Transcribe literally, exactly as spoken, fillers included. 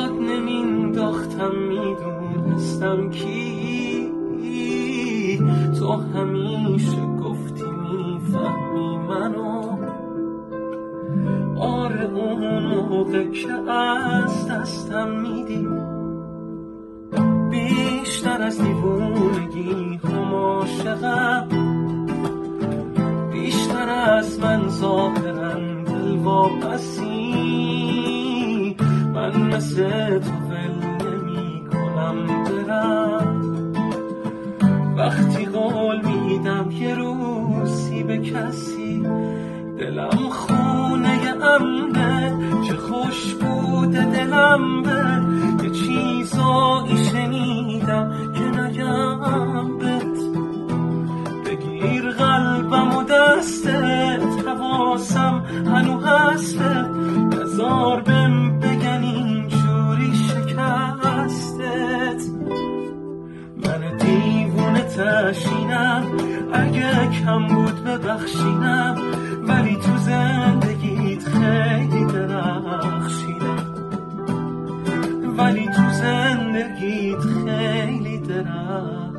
یاد نمینداختم میدونستم کی تو همیشه گفتی میفهمی منو. آره اون موقع که از دستم میدی بیشتر از دیوونگی هم عاشقم، بیشتر از من ظاهرا دل واپسی. من مثل تو ول نمی کنم برم، وقتی قول میدم یه روزی به کسی دلم خونه امنه. چه خوش بوده دلم به یه چیزایی شنیدم که نگم بهت. بگیر قلبم و دستت، حواسم هنو هستت، نزار بهم بگن اینجوری شکستت. من دیوونه تشینم، اگه کم بود ببخشینم، ولی تو زندگیت خیلی درخشیدم، ولی تو زندگیت خیلی درخشیدم.